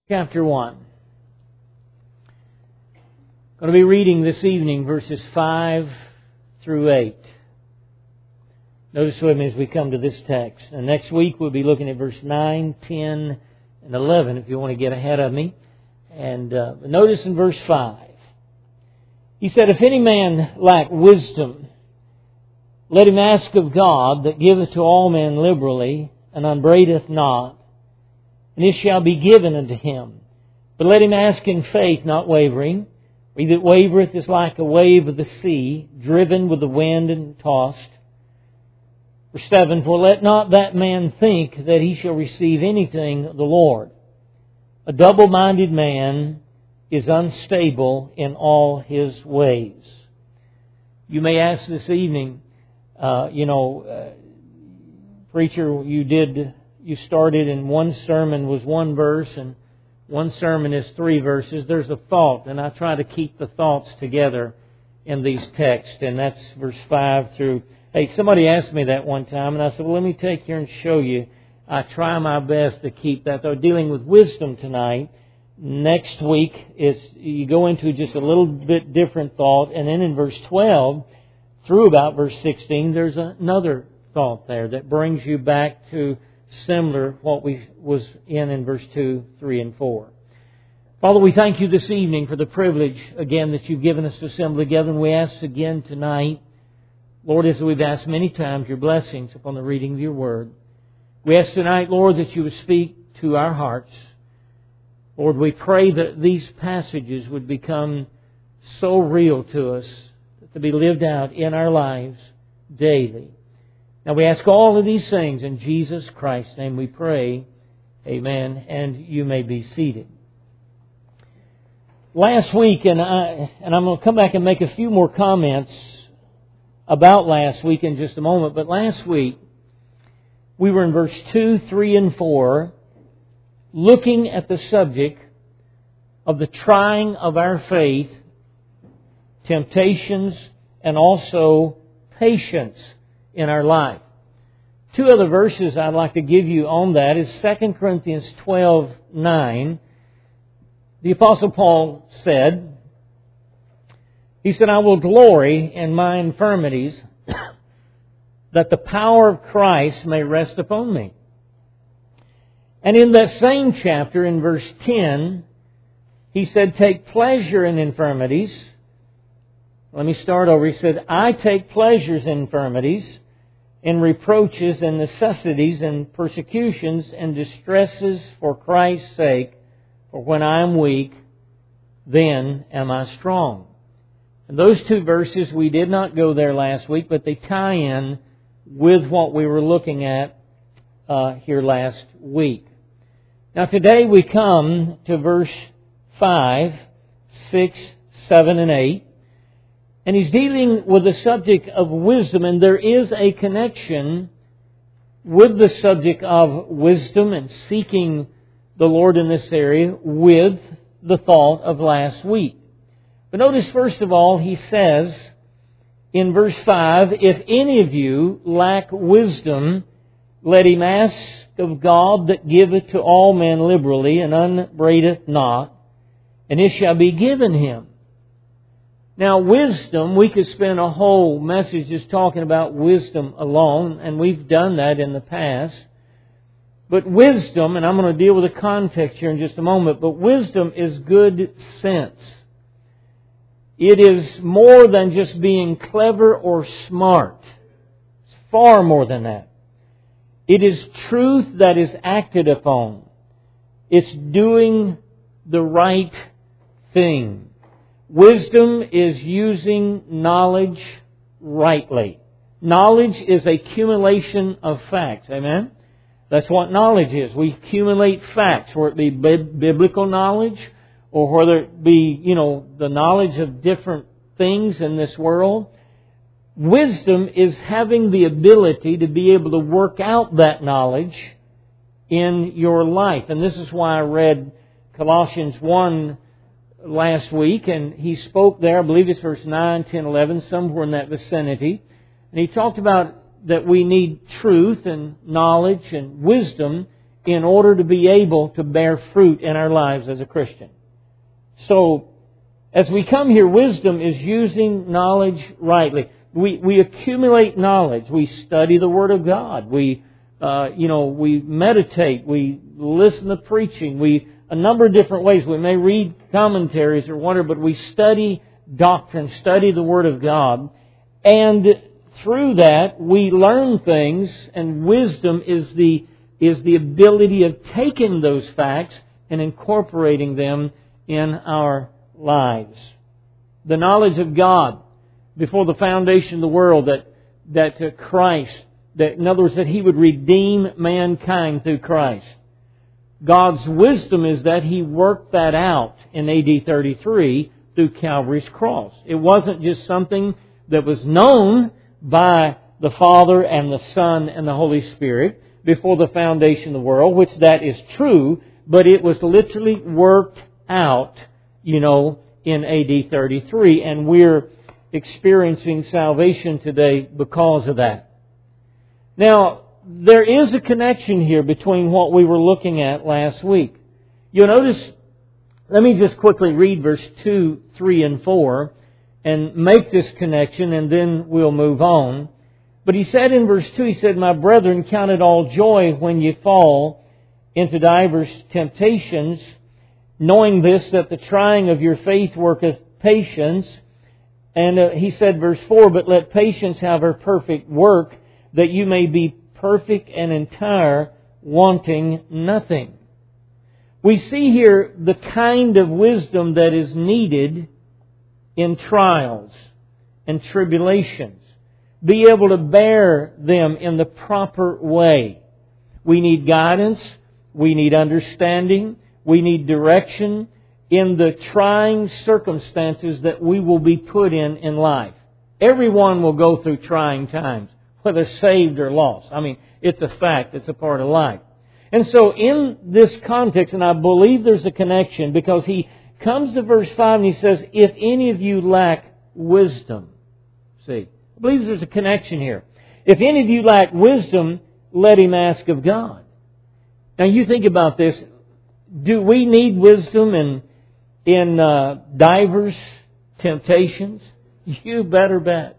Chapter 1. I'm going to be reading this evening verses 5 through 8. Notice with me as we come to this text. And next week we'll be looking at verse 9, 10, and 11 if you want to get ahead of me. And notice in verse 5. He said, "If any man lack wisdom, let him ask of God, that giveth to all men liberally, and upbraideth not, and it shall be given unto him. But let him ask in faith, not wavering. For he that wavereth is like a wave of the sea, driven with the wind and tossed." Verse 7, "For let not that man think that he shall receive anything of the Lord. A double-minded man is unstable in all his ways." You may ask this evening, preacher, you started in one sermon was one verse and one sermon is 3 verses. There's a thought, and I try to keep the thoughts together in these texts, and that's verse 5 through 8. Somebody asked me that one time, and I said, well, let me take here and show you. I try my best to keep that. Though dealing with wisdom tonight, next week you go into just a little bit different thought, and then in verse 12 through about verse 16, there's another thought there that brings you back to similar what we was in verse 2, 3, and 4. Father, we thank you this evening for the privilege again that you've given us to assemble together, and we ask again tonight, Lord, as we've asked many times, your blessings upon the reading of your word. We ask tonight, Lord, that you would speak to our hearts. Lord, we pray that these passages would become so real to us to be lived out in our lives daily. Now we ask all of these things in Jesus Christ's name we pray. Amen. And you may be seated. Last week, and I'm going to come back and make a few more comments about last week in just a moment, but last week we were in verse 2, 3, and 4 looking at the subject of the trying of our faith, temptations, and also patience in our life. 2 other verses I'd like to give you on that is 2 Corinthians 12:9. The Apostle Paul said, he said, "I will glory in my infirmities, that the power of Christ may rest upon me." And in that same chapter, in verse 10, he said, "Take pleasure in infirmities." Let me start over. He said, "I take pleasures in infirmities, in reproaches and necessities and persecutions and distresses for Christ's sake. For when I am weak, then am I strong." And those 2 verses, we did not go there last week, but they tie in with what we were looking at here last week. Now today we come to verse 5, 6, 7, and 8. And he's dealing with the subject of wisdom, and there is a connection with the subject of wisdom and seeking the Lord in this area with the thought of last week. But notice first of all, he says in verse 5, "If any of you lack wisdom, let him ask of God, that giveth to all men liberally, and upbraideth not, and it shall be given him." Now, wisdom, we could spend a whole message just talking about wisdom alone, and we've done that in the past. But wisdom, and I'm going to deal with the context here in just a moment, but wisdom is good sense. It is more than just being clever or smart. It's far more than that. It is truth that is acted upon. It's doing the right thing. Wisdom is using knowledge rightly. Knowledge is a accumulation of facts. Amen? That's what knowledge is. We accumulate facts, whether it be biblical knowledge or whether it be, the knowledge of different things in this world. Wisdom is having the ability to be able to work out that knowledge in your life. And this is why I read Colossians 1 last week, and he spoke there, I believe it's verse 9, 10, 11, somewhere in that vicinity. And he talked about that we need truth and knowledge and wisdom in order to be able to bear fruit in our lives as a Christian. So, as we come here, wisdom is using knowledge rightly. We accumulate knowledge. We study the Word of God. We meditate. We listen to preaching. A number of different ways. We may read commentaries or whatever, but we study doctrine, study the Word of God. And through that, we learn things, and wisdom is the ability of taking those facts and incorporating them in our lives. The knowledge of God before the foundation of the world, that Christ, in other words, that He would redeem mankind through Christ. God's wisdom is that He worked that out in AD 33 through Calvary's cross. It wasn't just something that was known by the Father and the Son and the Holy Spirit before the foundation of the world, which that is true, but it was literally worked out, in AD 33, and we're experiencing salvation today because of that. Now, there is a connection here between what we were looking at last week. You'll notice, let me just quickly read verse 2, 3, and 4 and make this connection, and then we'll move on. But he said in verse 2, he said, "My brethren, count it all joy when ye fall into divers temptations, knowing this, that the trying of your faith worketh patience." And he said, verse 4, "But let patience have her perfect work, that you may be perfect and entire, wanting nothing." We see here the kind of wisdom that is needed in trials and tribulations. Be able to bear them in the proper way. We need guidance. We need understanding. We need direction in the trying circumstances that we will be put in life. Everyone will go through trying times, whether saved or lost. It's a fact. It's a part of life. And so in this context, and I believe there's a connection, because he comes to verse 5 and he says, "If any of you lack wisdom." See, I believe there's a connection here. If any of you lack wisdom, let him ask of God. Now you think about this. Do we need wisdom in divers temptations? You better bet.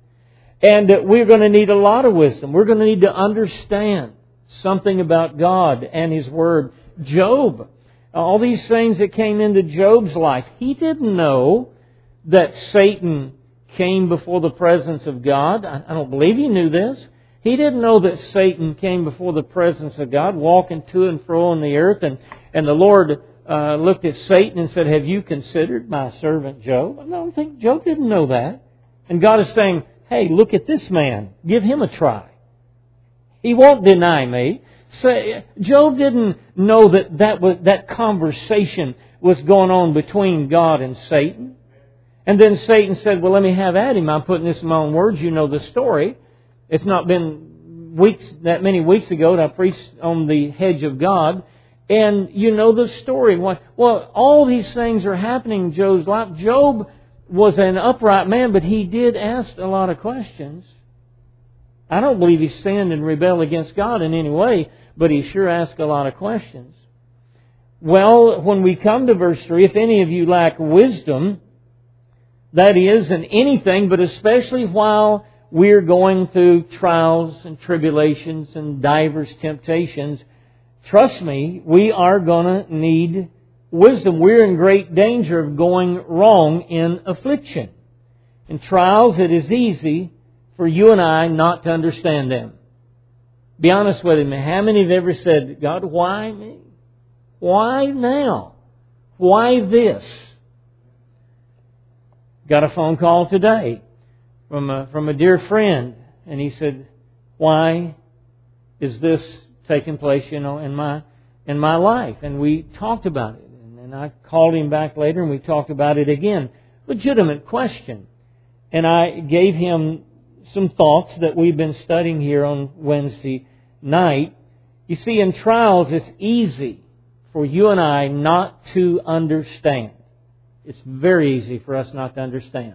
And we're going to need a lot of wisdom. We're going to need to understand something about God and His Word. Job, all these things that came into Job's life, he didn't know that Satan came before the presence of God. I don't believe he knew this. He didn't know that Satan came before the presence of God, walking to and fro on the earth. And the Lord looked at Satan and said, "Have you considered my servant Job?" I don't think Job didn't know that. And God is saying, "Hey, look at this man. Give him a try. He won't deny me." So Job didn't know that conversation was going on between God and Satan. And then Satan said, "Well, let me have at him. I'm putting this in my own words. You know the story. It's not been that many weeks ago that I preached on the hedge of God. And you know the story. Well, all these things are happening in Job's life. Job was an upright man, but he did ask a lot of questions. I don't believe he sinned and rebelled against God in any way, but he sure asked a lot of questions. Well, when we come to verse 3, "If any of you lack wisdom," that is, in anything, but especially while we're going through trials and tribulations and divers temptations, trust me, we are going to need wisdom. We're in great danger of going wrong in affliction. In trials, it is easy for you and I not to understand them. Be honest with me. How many have ever said, "God, why me? Why now? Why this?" Got a phone call today from a dear friend, and he said, "Why is this taking place, in my life?" And we talked about it. And I called him back later and we talked about it again. Legitimate question. And I gave him some thoughts that we've been studying here on Wednesday night. You see, in trials, it's easy for you and I not to understand. It's very easy for us not to understand.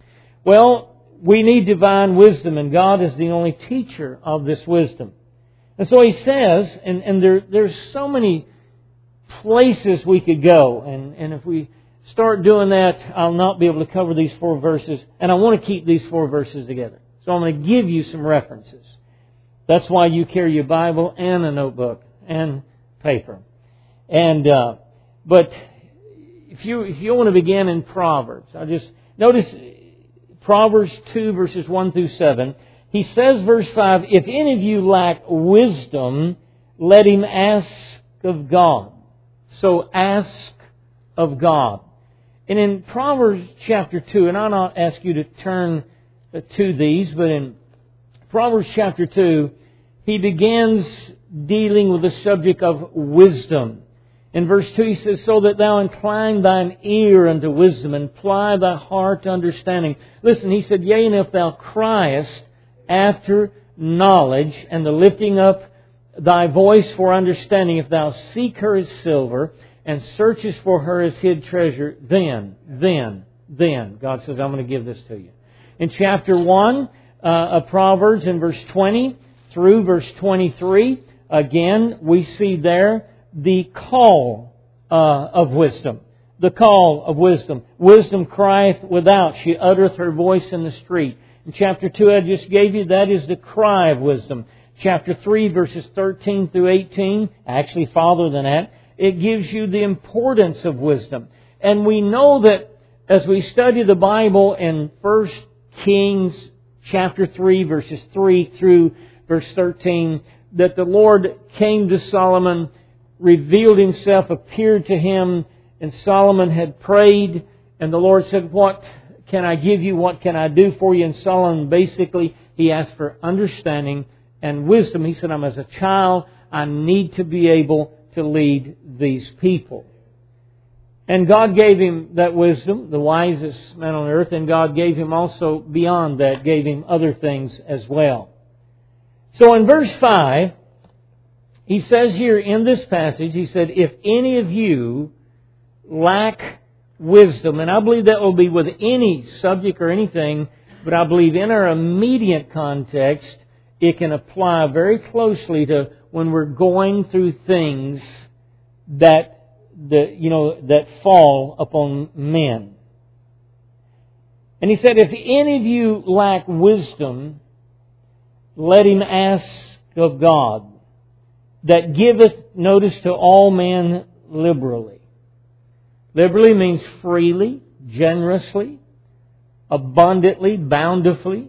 Well, we need divine wisdom, and God is the only teacher of this wisdom. And so he says, and there's so many places we could go, and if we start doing that, I'll not be able to cover these 4 verses, and I want to keep these 4 verses together. So I'm going to give you some references. That's why you carry your Bible and a notebook and paper. And but if you want to begin in Proverbs, I just notice Proverbs 2 verses 1 through 7. He says, verse 5, if any of you lack wisdom, let him ask of God. So ask of God. And in Proverbs chapter 2, and I'll not ask you to turn to these, but in Proverbs chapter 2, he begins dealing with the subject of wisdom. In verse 2 he says, so that thou incline thine ear unto wisdom, and ply thy heart to understanding. Listen, he said, yea, and if thou criest after knowledge, and the lifting up thy voice for understanding, if thou seek her as silver, and searchest for her as hid treasure, then, God says, I'm going to give this to you. In chapter 1 of Proverbs, in verse 20 through verse 23, again, we see there the call of wisdom. The call of wisdom. Wisdom crieth without, she uttereth her voice in the street. In chapter 2 I just gave you, that is the cry of wisdom. Chapter 3 verses 13 through 18, actually farther than that, it gives you the importance of wisdom. And we know that as we study the Bible in 1 Kings chapter 3 verses 3 through verse 13, that the Lord came to Solomon, revealed Himself, appeared to him, and Solomon had prayed, and the Lord said, what can I give you? What can I do for you? And Solomon basically, he asked for understanding and wisdom. He said, I'm as a child, I need to be able to lead these people. And God gave him that wisdom, the wisest man on earth, and God gave him also beyond that, gave him other things as well. So in verse 5, he says here in this passage, he said, if any of you lack wisdom, and I believe that will be with any subject or anything, but I believe in our immediate context, it can apply very closely to when we're going through things that fall upon men. And he said, if any of you lack wisdom, let him ask of God, that giveth, notice, to all men liberally. Liberally means freely, generously, abundantly, bountifully.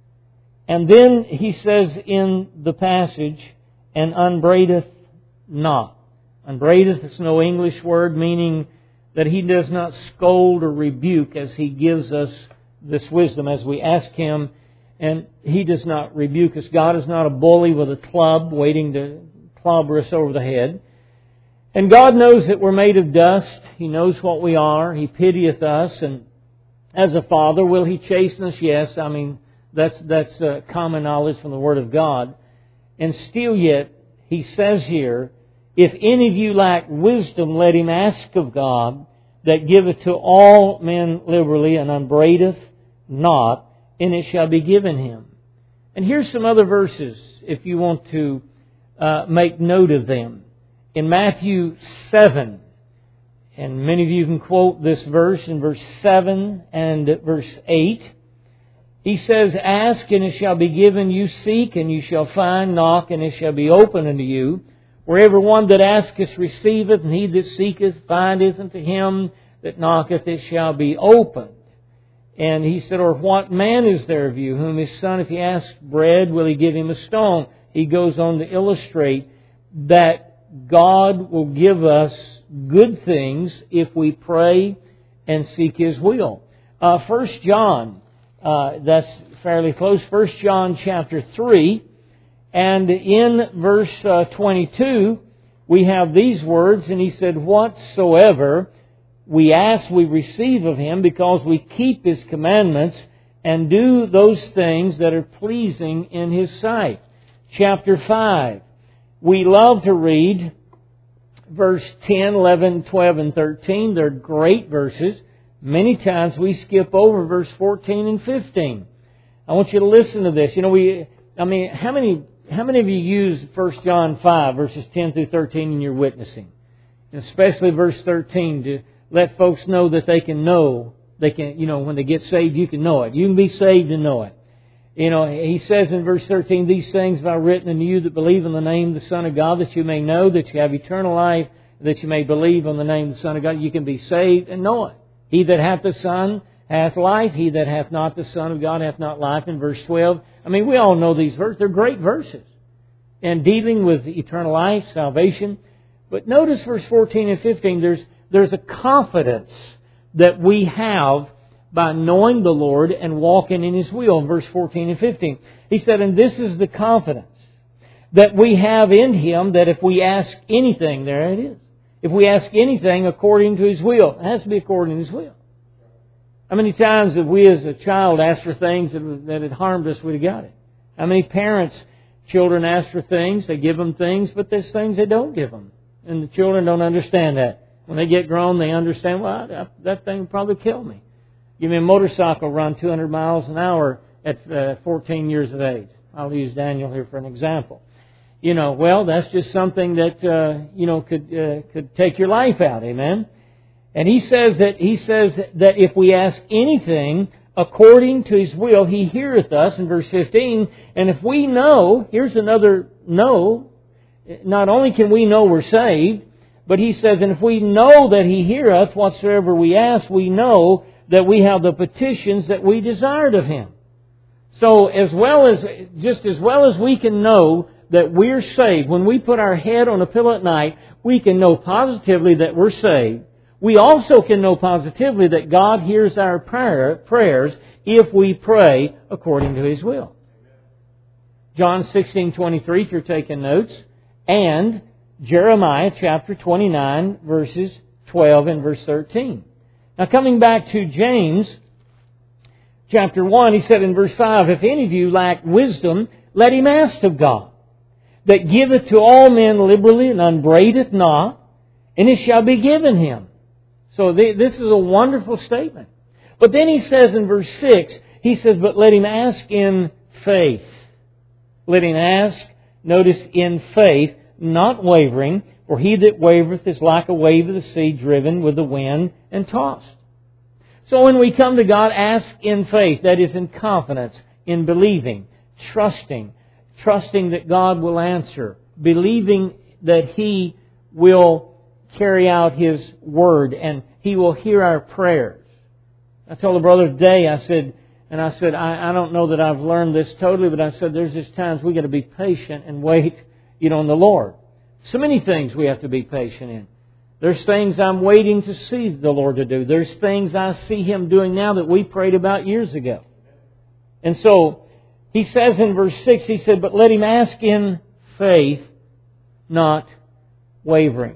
And then he says in the passage, and upbraideth not. Upbraideth is no English word, meaning that he does not scold or rebuke as he gives us this wisdom as we ask him, and he does not rebuke us. God is not a bully with a club waiting to clobber us over the head. And God knows that we're made of dust. He knows what we are. He pitieth us. And as a father, will He chasten us? Yes. I mean, that's common knowledge from the Word of God. And still yet, He says here, if any of you lack wisdom, let him ask of God, that giveth to all men liberally, and upbraideth not, and it shall be given him. And here's some other verses, if you want to make note of them. In Matthew 7, and many of you can quote this verse in verse 7 and verse 8. He says, ask and it shall be given you, seek and you shall find, knock and it shall be opened unto you. For every one that asketh receiveth, and he that seeketh findeth, and to him that knocketh it shall be opened. And he said, or what man is there of you, whom his son, if he asks bread, will he give him a stone? He goes on to illustrate that God will give us good things if we pray and seek His will. 1 John, that's fairly close. 1 John chapter 3, and in verse 22, we have these words, and he said, whatsoever we ask, we receive of Him, because we keep His commandments and do those things that are pleasing in His sight. Chapter 5. We love to read verse 10, 11, 12, and 13. They're great verses. Many times we skip over verse 14 and 15. I want you to listen to this. How how many of you use 1 John 5, verses 10 through 13 in your witnessing? And especially verse 13 to let folks know that they can know. They can, when they get saved, you can know it. You can be saved and know it. He says in verse 13, "These things have I written unto you that believe in the name of the Son of God, that you may know that you have eternal life, that you may believe on the name of the Son of God." You can be saved and know it. "He that hath the Son hath life. He that hath not the Son of God hath not life." In verse 12. We all know these verses. They're great verses. And dealing with eternal life, salvation. But notice verse 14 and 15. There's a confidence that we have by knowing the Lord and walking in His will. In verse 14 and 15. He said, "And this is the confidence that we have in Him, that if we ask anything," there it is, "if we ask anything according to His will," it has to be according to His will. How many times have we as a child asked for things that had harmed us, we'd have got it? How many parents, children ask for things, they give them things, but there's things they don't give them. And the children don't understand that. When they get grown, they understand, well, that thing would probably kill me. Give me a motorcycle run 200 miles an hour at 14 years of age. I'll use Daniel here for an example. Well, that's just something that, could take your life out. Amen? And he says that if we ask anything according to His will, He heareth us, in verse 15. And if we know, here's another know, not only can we know we're saved, but he says, and if we know that He heareth whatsoever we ask, we know that we have the petitions that we desired of Him. So as well as we can know that we're saved, when we put our head on a pillow at night, we can know positively that we're saved. We also can know positively that God hears our prayers if we pray according to His will. John 16:23, if you're taking notes, and Jeremiah chapter 29, verses 12 and verse 13. Now coming back to James chapter 1, he said in verse 5, "If any of you lack wisdom, let him ask of God, that giveth to all men liberally and upbraideth not, and it shall be given him." So this is a wonderful statement. But then he says in verse 6, he says, "But let him ask in faith." Let him ask, notice, in faith, not wavering, for he that wavereth is like a wave of the sea driven with the wind and tossed. So when we come to God, ask in faith, that is in confidence, in believing, trusting that God will answer, believing that He will carry out His Word and He will hear our prayers. I told a brother today, I said, I don't know that I've learned this totally, but I said there's just times we got to be patient and wait, on the Lord. So many things we have to be patient in. There's things I'm waiting to see the Lord to do. There's things I see Him doing now that we prayed about years ago. And so, he says in verse 6, he said, "But let him ask in faith, not wavering."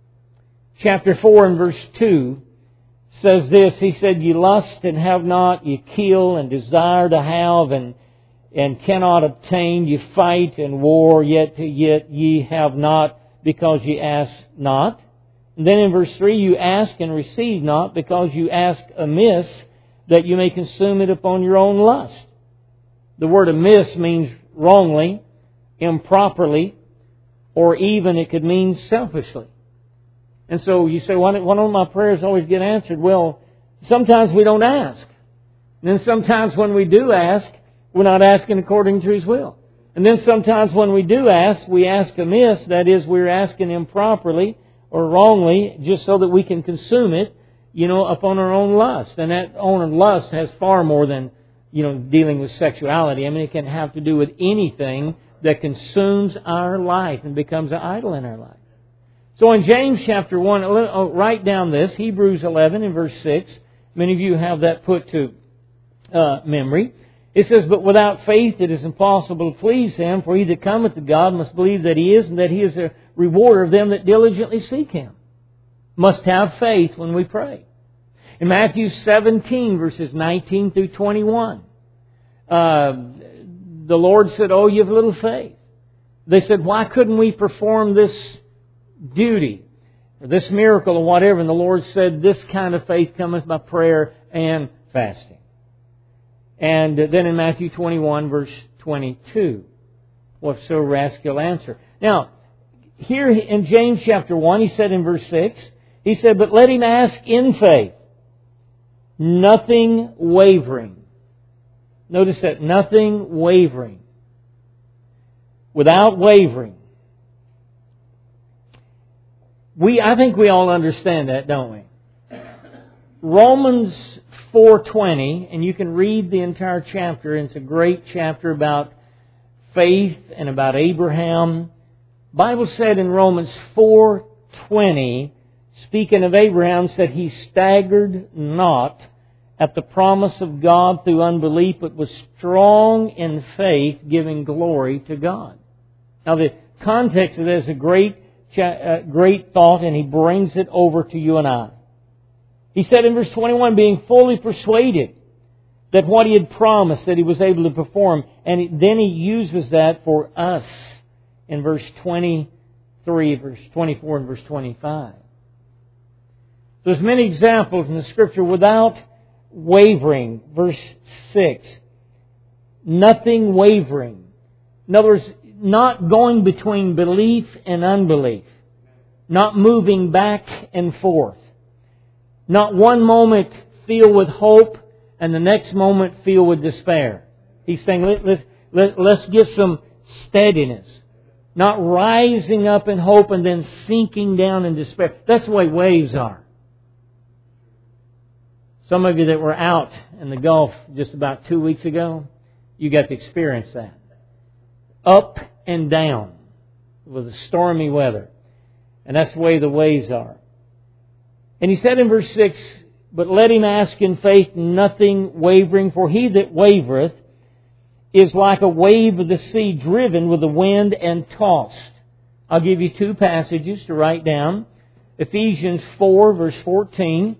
Chapter 4 and verse 2 says this, he said, "Ye lust and have not, ye kill and desire to have and cannot obtain, ye fight and war, yet ye have not, because ye ask not." And then in verse 3, "You ask and receive not, because you ask amiss, that you may consume it upon your own lust." The word amiss means wrongly, improperly, or even it could mean selfishly. And so you say, why don't my prayers always get answered? Well, sometimes we don't ask. And then sometimes when we do ask, we're not asking according to His will. And then sometimes when we do ask, we ask amiss. That is, we're asking improperly or wrongly just so that we can consume it, upon our own lust. And that own lust has far more than, dealing with sexuality. It can have to do with anything that consumes our life and becomes an idol in our life. So in James chapter 1, write down this, Hebrews 11 and verse 6. Many of you have that put to memory. It says, "But without faith it is impossible to please Him, for he that cometh to God must believe that He is, and that He is a rewarder of them that diligently seek Him." Must have faith when we pray. In Matthew 17, verses 19 through 21, the Lord said, "Oh, you have little faith." They said, "Why couldn't we perform this duty, or this miracle, or whatever?" And the Lord said, "This kind of faith cometh by prayer and fasting." And then in Matthew 21, verse 22, whatsoever ask, He'll answer. Now, here in James chapter 1, he said in verse 6, he said, but let him ask in faith, nothing wavering. Notice that, nothing wavering. Without wavering. I think we all understand that, don't we? Romans 4:20, and you can read the entire chapter, and it's a great chapter about faith and about Abraham. The Bible said in Romans 4:20, speaking of Abraham, said he staggered not at the promise of God through unbelief, but was strong in faith, giving glory to God. Now the context of this is a great thought, and he brings it over to you and I. He said in verse 21, being fully persuaded that what he had promised, that he was able to perform. And then he uses that for us in verse 23, verse 24, and verse 25. There's many examples in the Scripture without wavering. Verse 6, nothing wavering. In other words, not going between belief and unbelief. Not moving back and forth. Not one moment filled with hope and the next moment filled with despair. He's saying, let's get some steadiness. Not rising up in hope and then sinking down in despair. That's the way waves are. Some of you that were out in the Gulf just about 2 weeks ago, you got to experience that. Up and down with the stormy weather. And that's the way the waves are. And he said in verse 6, but let him ask in faith, nothing wavering, for he that wavereth is like a wave of the sea driven with the wind and tossed. I'll give you two passages to write down. Ephesians 4, verse 14.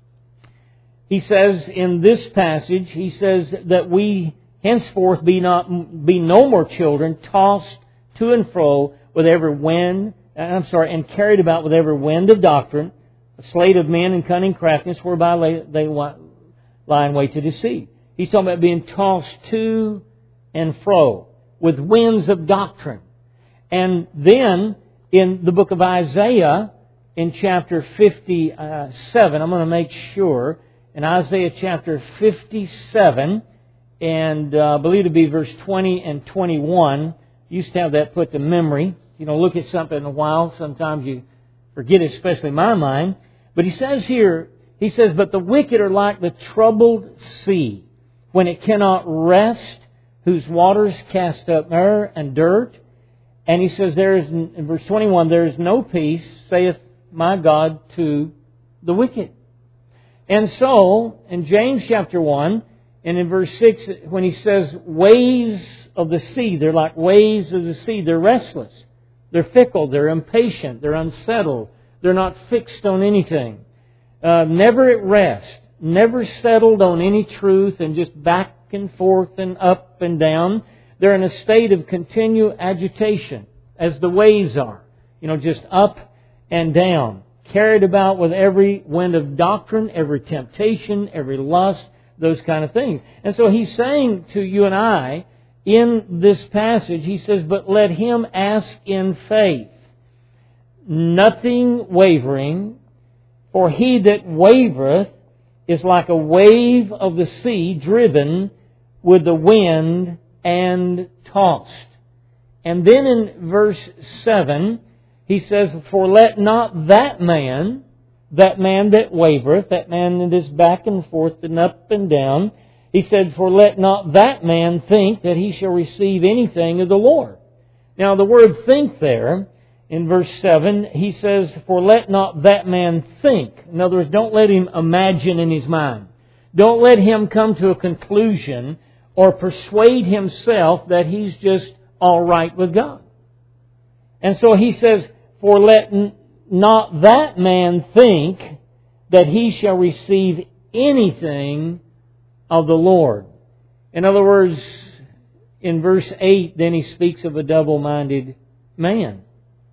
He says in this passage, he says that we henceforth be no more children, tossed to and fro with every wind, and carried about with every wind of doctrine, a sleight of men and cunning craftiness, whereby they lie in wait to deceive. He's talking about being tossed to and fro with winds of doctrine. And then in the book of Isaiah, in chapter 57, I'm going to make sure, in Isaiah chapter 57, and I believe to be verse 20 and 21, used to have that put to memory. You know, look at something in a while, sometimes you forget it, especially my mind. But he says here, he says, but the wicked are like the troubled sea, when it cannot rest, whose waters cast up mire and dirt. And he says, there is, in verse 21, there is no peace, saith my God, to the wicked. And so, in James chapter 1, and in verse 6, when he says, waves of the sea, they're like waves of the sea, they're restless. They're fickle, they're impatient, they're unsettled, they're not fixed on anything. Never at rest, never settled on any truth, and just back and forth and up and down. They're in a state of continual agitation, as the waves are. You know, just up and down. Carried about with every wind of doctrine, every temptation, every lust, those kind of things. And so he's saying to you and I, in this passage, he says, but let him ask in faith, nothing wavering, for he that wavereth is like a wave of the sea driven with the wind and tossed. And then in verse 7, he says, for let not that man that wavereth, that man that is back and forth and up and down, he said, for let not that man think that he shall receive anything of the Lord. Now the word think there, in verse 7, he says, for let not that man think. In other words, don't let him imagine in his mind. Don't let him come to a conclusion or persuade himself that he's just all right with God. And so he says, for let not that man think that he shall receive anything of the Lord. In other words, in verse 8, then he speaks of a double-minded man.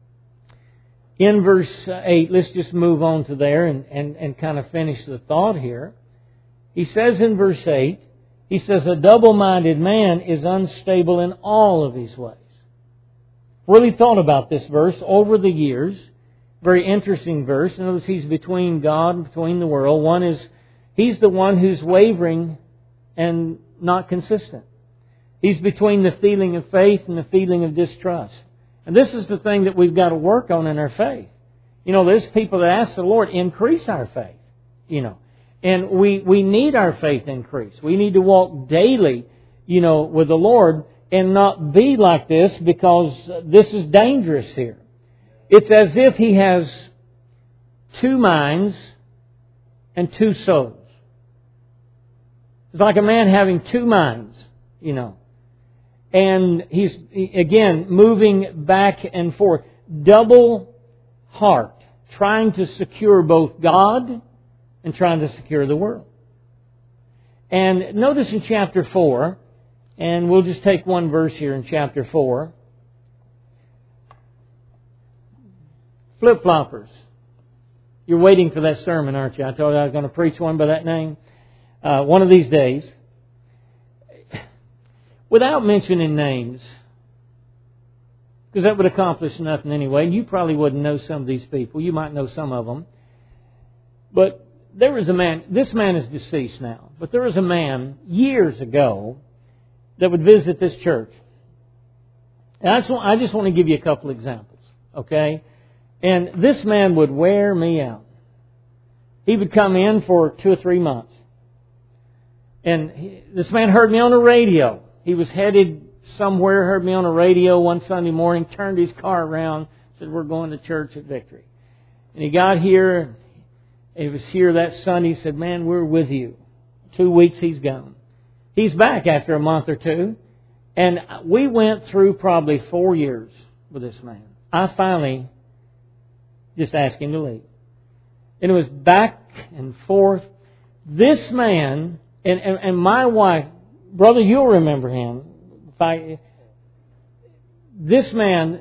In verse 8, let's just move on to there and kind of finish the thought here. He says in verse 8, he says, a double-minded man is unstable in all of his ways. really thought about this verse over the years. Very interesting verse. Notice He's between God and between the world. One is, He's the one who's wavering and not consistent. He's between the feeling of faith and the feeling of distrust. And this is the thing that we've got to work on in our faith. There's people that ask the Lord, increase our faith. And we need our faith increase. We need to walk daily, with the Lord and not be like this, because this is dangerous here. It's as if He has two minds and two souls. It's like a man having two minds, And he's, again, moving back and forth. Double heart. Trying to secure both God and trying to secure the world. And notice in chapter 4, and we'll just take one verse here in chapter 4. Flip-floppers. You're waiting for that sermon, aren't you? I told you I was going to preach one by that name. One of these days. Without mentioning names, because that would accomplish nothing anyway. You probably wouldn't know some of these people. You might know some of them. But there was a man, this man is deceased now, but there was a man years ago that would visit this church. And I just want to give you a couple examples, okay? And this man would wear me out. He would come in for 2 or 3 months. And this man heard me on the radio. He was headed somewhere, heard me on the radio one Sunday morning, turned his car around, said, we're going to church at Victory. And he got here, he was here that Sunday, he said, man, we're with you. 2 weeks he's gone. He's back after a month or two. And we went through probably 4 years with this man. I finally just asked him to leave. And it was back and forth. This man, and my wife, brother, you'll remember him. This man,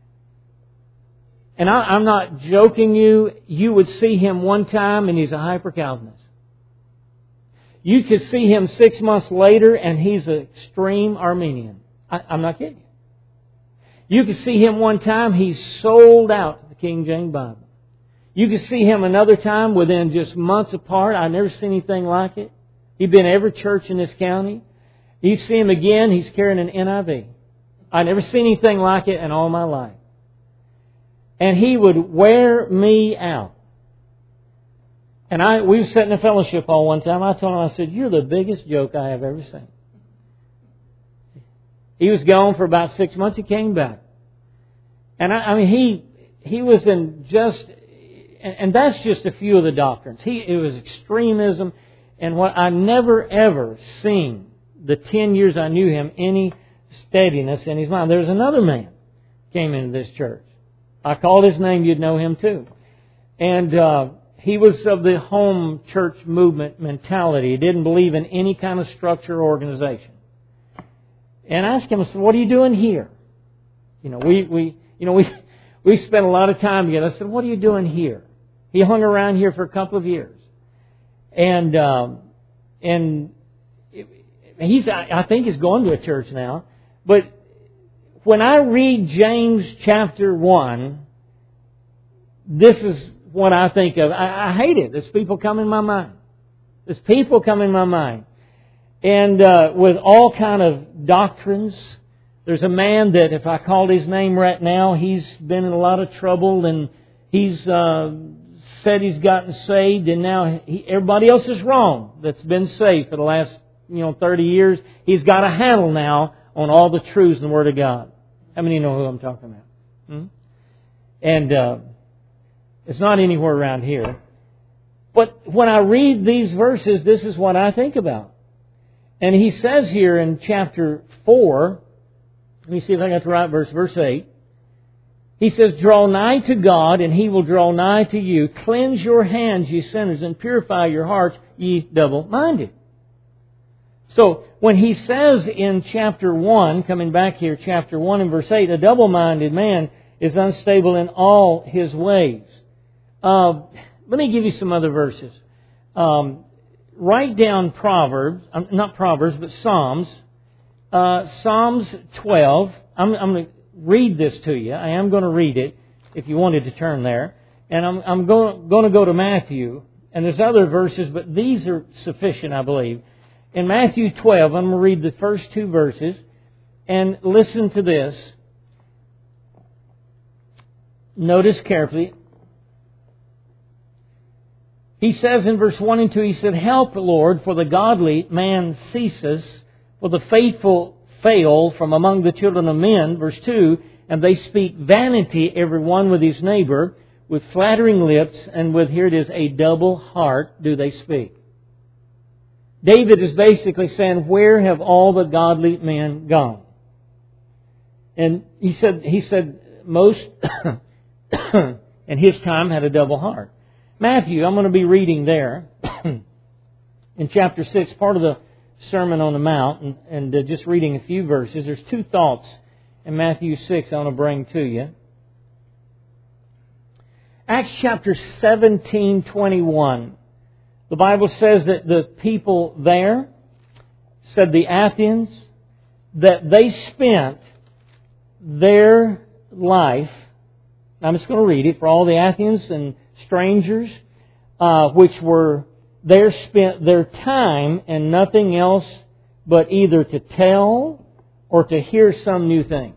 and I'm not joking you would see him one time and he's a hyper-Calvinist. You could see him 6 months later and he's an extreme Arminian. I'm not kidding you. You could see him one time, he's sold out to the King James Bible. You could see him another time within just months apart. I've never seen anything like it. He'd been to every church in this county. You see him again, he's carrying an NIV. I've never seen anything like it in all my life. And he would wear me out. And we were sitting in a fellowship hall one time. I told him, I said, you're the biggest joke I have ever seen. He was gone for about 6 months. He came back. And I mean, he was in just, and that's just a few of the doctrines. It was extremism. And what I never ever seen, the 10 years I knew him, any steadiness in his mind. There was another man came into this church. I called his name, you'd know him too. And he was of the home church movement mentality. He didn't believe in any kind of structure or organization. And I asked him, I said, what are you doing here? We spent a lot of time together. I said, what are you doing here? He hung around here for a couple of years. And I think he's going to a church now. But when I read James chapter 1, this is what I think of. I hate it. There's people come in my mind. And with all kind of doctrines. There's a man that if I called his name right now, he's been in a lot of trouble and he's said he's gotten saved and now everybody else is wrong that's been saved for the last 30 years. He's got a handle now on all the truths in the Word of God. How many know who I'm talking about? And it's not anywhere around here. But when I read these verses, this is what I think about. And he says here in chapter 4, let me see if I got the right verse, verse 8. He says, draw nigh to God, and He will draw nigh to you. Cleanse your hands, ye sinners, and purify your hearts, ye double-minded. So, when he says in chapter 1, coming back here, chapter 1 and verse 8, a double-minded man is unstable in all his ways. Let me give you some other verses. Write down not Proverbs, but Psalms. Psalms 12. read this to you. I am going to read it if you wanted to turn there. And I'm going to go to Matthew. And there's other verses, but these are sufficient, I believe. In Matthew 12, I'm going to read the first two verses. And listen to this. Notice carefully. He says in verse 1 and 2, he said, "Help, Lord, for the godly man ceases, for the faithful fail from among the children of men." Verse 2, "And they speak vanity, every one with his neighbor, with flattering lips, and with," here it is, "a double heart do they speak." David is basically saying, where have all the godly men gone? And he said most in his time had a double heart. Matthew, I'm going to be reading there in chapter 6, part of the Sermon on the Mount, and just reading a few verses. There's two thoughts in Matthew 6 I want to bring to you. Acts chapter 17:21. The Bible says that the people there, said the Athenians, that they spent their life, I'm just going to read it, for all the Athenians and strangers, which were there, spent their time and nothing else but either to tell or to hear some new thing.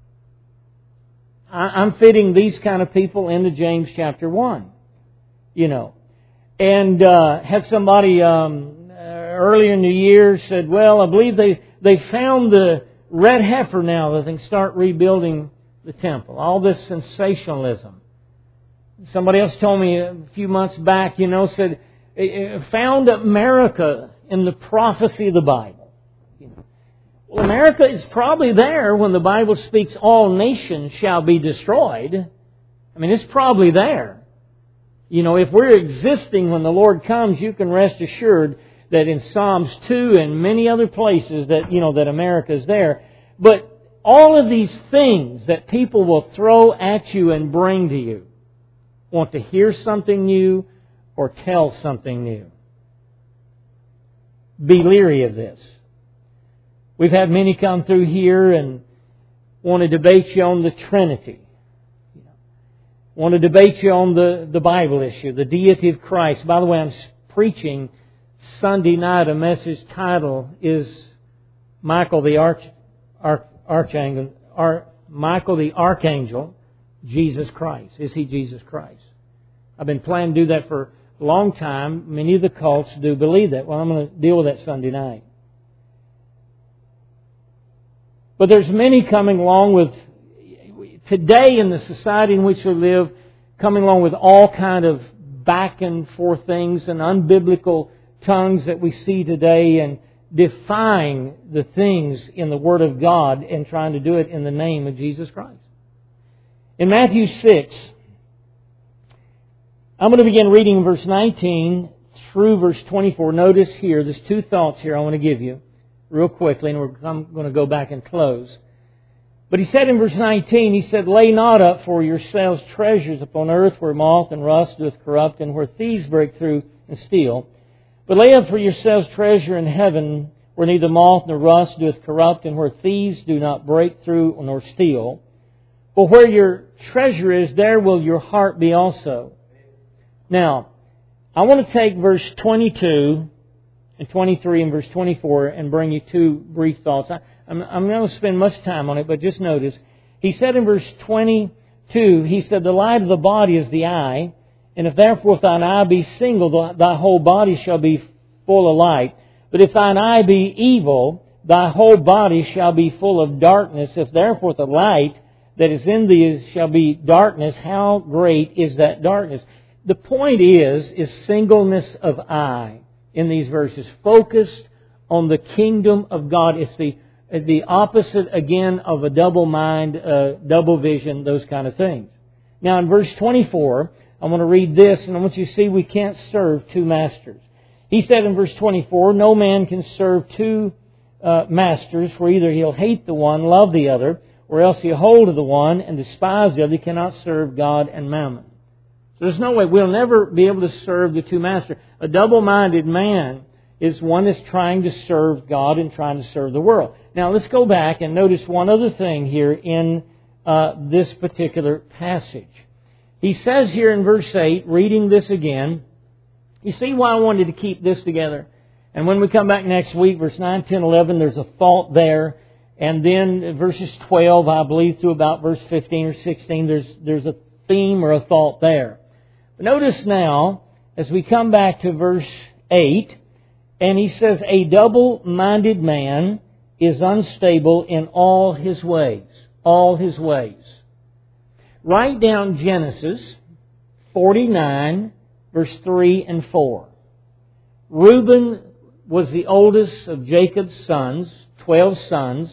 I'm fitting these kind of people into James chapter 1, you know. And had somebody earlier in the year said, well, I believe they found the red heifer now that they can start rebuilding the temple. All this sensationalism. Somebody else told me a few months back, said, found America in the prophecy of the Bible. Well, America is probably there when the Bible speaks all nations shall be destroyed. I mean, it's probably there. If we're existing when the Lord comes, you can rest assured that in Psalms 2 and many other places that, that America is there. But all of these things that people will throw at you and bring to you, want to hear something new or tell something new. Be leery of this. We've had many come through here and want to debate you on the Trinity. Want to debate you on the Bible issue, the deity of Christ. By the way, I'm preaching Sunday night. A message title is Michael the Archangel, Jesus Christ. Is He Jesus Christ? I've been planning to do that for a long time. Many of the cults do believe that. Well, I'm going to deal with that Sunday night. But there's many coming along with, today in the society in which we live, coming along with all kind of back and forth things and unbiblical tongues that we see today, and defying the things in the Word of God and trying to do it in the name of Jesus Christ. In Matthew 6, I'm going to begin reading verse 19 through verse 24. Notice here, there's two thoughts here I want to give you real quickly, and I'm going to go back and close. But he said in verse 19, he said, "Lay not up for yourselves treasures upon earth, where moth and rust doth corrupt, and where thieves break through and steal. But lay up for yourselves treasure in heaven, where neither moth nor rust doth corrupt, and where thieves do not break through nor steal. For where your treasure is, there will your heart be also." Now, I want to take verse 22 and 23 and verse 24 and bring you two brief thoughts. I'm going to spend much time on it, but just notice. He said in verse 22, he said, "The light of the body is the eye, and if therefore thine eye be single, thy whole body shall be full of light. But if thine eye be evil, thy whole body shall be full of darkness. If therefore the light that is in thee shall be darkness, how great is that darkness?" The point is singleness of eye in these verses. Focused on the kingdom of God. It's the opposite, again, of a double mind, double vision, those kind of things. Now in verse 24, I want to read this, and I want you to see we can't serve two masters. He said in verse 24, "No man can serve two masters, for either he'll hate the one, love the other, or else he'll hold to the one and despise the other. He cannot serve God and mammon." So there's no way. We'll never be able to serve the two masters. A double-minded man is one that's trying to serve God and trying to serve the world. Now let's go back and notice one other thing here in this particular passage. He says here in verse 8, reading this again, you see why I wanted to keep this together. And when we come back next week, verse 9, 10, 11, there's a thought there. And then verses 12, I believe, through about verse 15 or 16, there's a theme or a thought there. But notice now, as we come back to verse 8, and he says, a double-minded man is unstable in all his ways. All his ways. Write down Genesis 49, verse 3 and 4. Reuben was the oldest of Jacob's sons, 12 sons,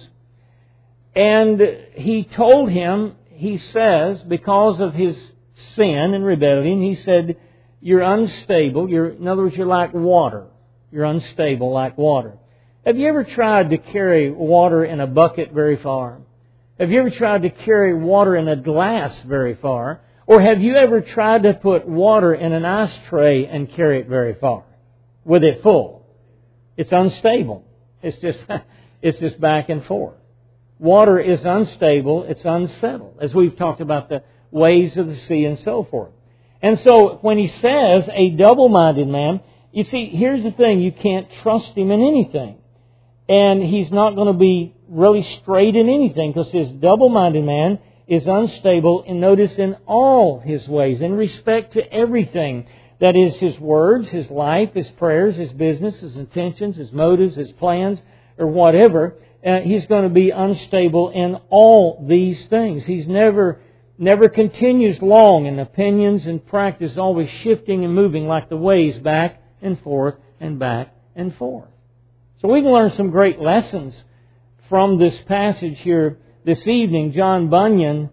and he told him, he says, because of his sin and rebellion, he said, you're unstable. In other words, you're like water. You're unstable like water. Have you ever tried to carry water in a bucket very far? Have you ever tried to carry water in a glass very far? Or have you ever tried to put water in an ice tray and carry it very far with it full? It's unstable. It's just back and forth. Water is unstable. It's unsettled, as we've talked about the waves of the sea and so forth. And so when he says a double-minded man, you see, here's the thing. You can't trust him in anything. And he's not going to be really straight in anything, because his double-minded man is unstable, and notice, in all his ways, in respect to everything. That is, his words, his life, his prayers, his business, his intentions, his motives, his plans, or whatever. He's going to be unstable in all these things. He's never continues long in opinions and practice, always shifting and moving like the waves back and forth and back and forth. So we can learn some great lessons from this passage here this evening. John Bunyan,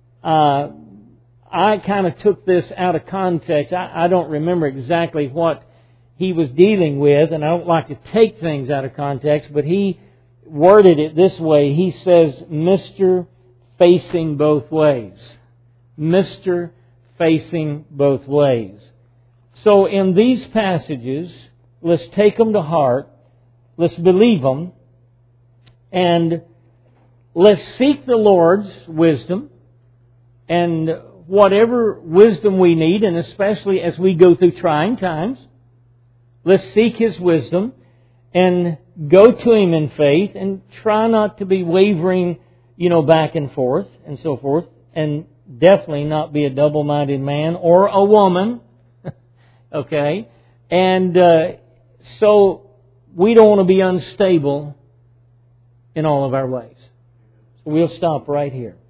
I kind of took this out of context. I don't remember exactly what he was dealing with, and I don't like to take things out of context, but he worded it this way. He says, Mr. Facing both ways. Mr. Facing both ways. So in these passages, let's take them to heart. Let's believe them. And let's seek the Lord's wisdom. And whatever wisdom we need, and especially as we go through trying times, let's seek His wisdom and go to Him in faith and try not to be wavering, back and forth and so forth. And definitely not be a double-minded man or a woman. Okay? And so we don't want to be unstable in all of our ways. So we'll stop right here.